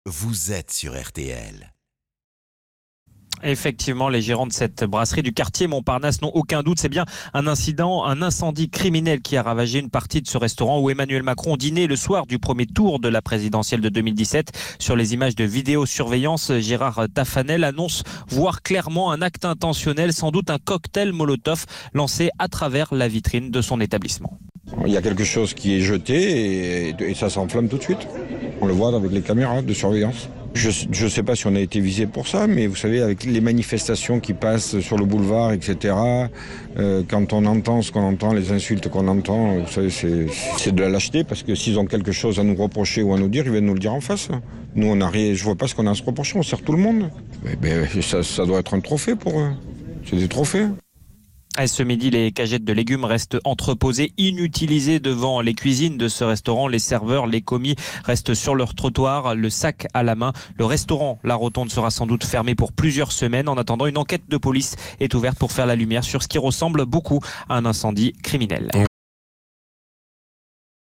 vous êtes sur RTL. Effectivement, les gérants de cette brasserie du quartier Montparnasse n'ont aucun doute. C'est bien un incendie criminel qui a ravagé une partie de ce restaurant où Emmanuel Macron dînait le soir du premier tour de la présidentielle de 2017. Sur les images de vidéosurveillance, Gérard Tafanel annonce voir clairement un acte intentionnel, sans doute un cocktail Molotov lancé à travers la vitrine de son établissement. Il y a quelque chose qui est jeté et ça s'enflamme tout de suite. On le voit avec les caméras de surveillance. Je ne sais pas si on a été visé pour ça, mais vous savez, avec les manifestations qui passent sur le boulevard, etc., quand on entend ce qu'on entend, les insultes qu'on entend, vous savez, c'est de la lâcheté, parce que s'ils ont quelque chose à nous reprocher ou à nous dire, ils viennent nous le dire en face. Nous, on n'a rien, je vois pas ce qu'on a à se reprocher, on sert tout le monde. Ça doit être un trophée pour eux. C'est des trophées. Ce midi, les cagettes de légumes restent entreposées, inutilisées devant les cuisines de ce restaurant. Les serveurs, les commis restent sur leur trottoir, le sac à la main. Le restaurant La Rotonde sera sans doute fermé pour plusieurs semaines. En attendant, une enquête de police est ouverte pour faire la lumière sur ce qui ressemble beaucoup à un incendie criminel.